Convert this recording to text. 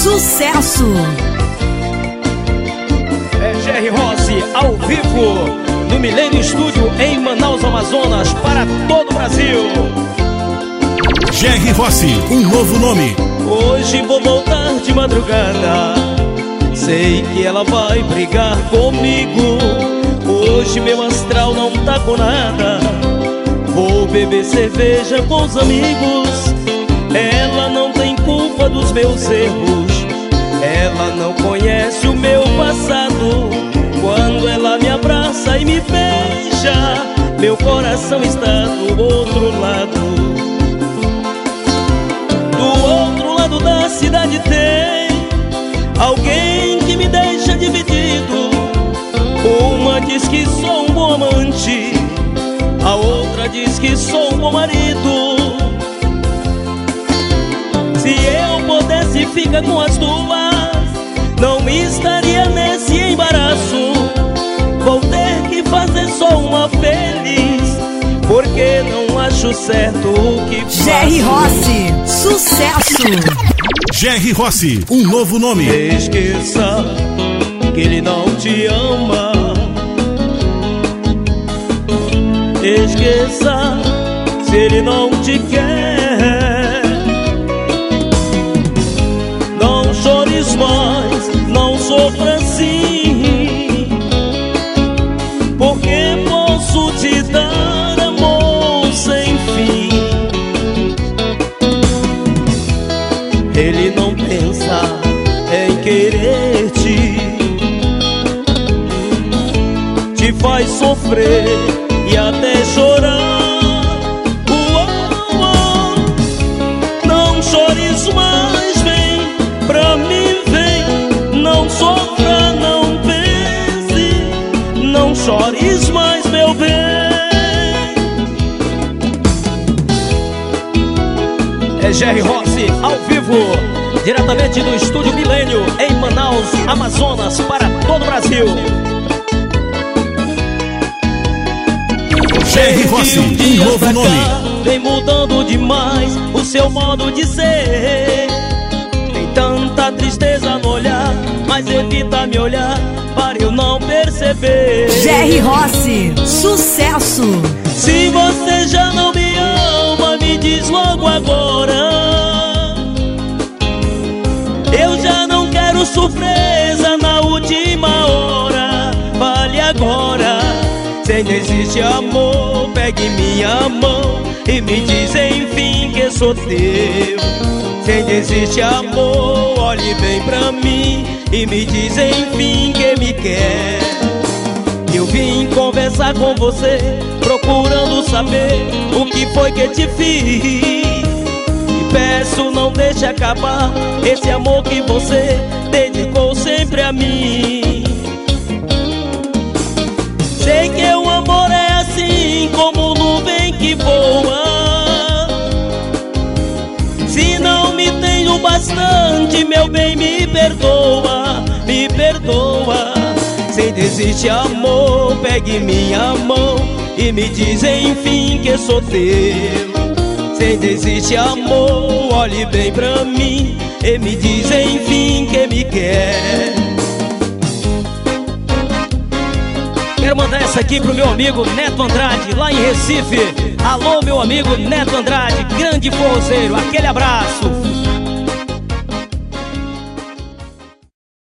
sucesso. É Jerry Rossi ao vivo no Milênio Estúdio em Manaus, Amazonas, para todo o Brasil. Jerry Rossi, um novo nome. Hoje vou voltar de madrugada, sei que ela vai brigar comigo. Hoje meu astral não tá com nada, vou beber cerveja com os amigos. Ela não tem culpa dos meus erros, ela não conhece o meu passado. Quando ela me abraça e me beija, meu coração está do outro lado. Do outro lado da cidade tem alguém que me deixa dividido. Uma diz que sou um bom amante, a outra diz que sou um bom marido. Se eu pudesse ficar com as duas, não estaria nesse embaraço. Vou ter que fazer só uma feliz, porque não acho certo o que faço. Jerry Rossi, sucesso. Jerry Rossi, um novo nome. Esqueça que ele não te ama. Esqueça se ele não te quer. Não chores mais, não sofra assim, porque posso te dar amor sem fim. Ele não pensa em querer-te, te faz sofrer e até chorar. Não chores mais, vem pra mim, vem. Não sofra, não pense, não chores mais, meu bem. É Jerry Rossi ao vivo, diretamente do Estúdio Milênio em Manaus, Amazonas, para todo o Brasil. Jerry Rossi, um novo nome. Vem mudando demais o seu modo de ser. Tem tanta tristeza no olhar, mas evita me olhar para eu não perceber. Jerry Rossi, sucesso. Se você já não me ama, me diz logo agora. Eu já não quero surpresa na última hora. Fale agora. Se ainda existe amor, pegue minha mão e me diz enfim que sou teu. Se ainda existe amor, olhe bem pra mim e me diz enfim que me quer. Eu vim conversar com você, procurando saber o que foi que te fiz. E peço, não deixe acabar esse amor que você dedicou sempre a mim. Sei que o amor é assim como nuvem que voa. Se não me tenho bastante, meu bem, me perdoa, me perdoa. Se ainda existe amor, pegue minha mão e me diz enfim que sou teu. Se ainda existe amor, olhe bem pra mim e me diz enfim que me quer. Quero mandar essa aqui pro meu amigo Neto Andrade, lá em Recife. Alô, meu amigo Neto Andrade, grande forrozeiro, aquele abraço.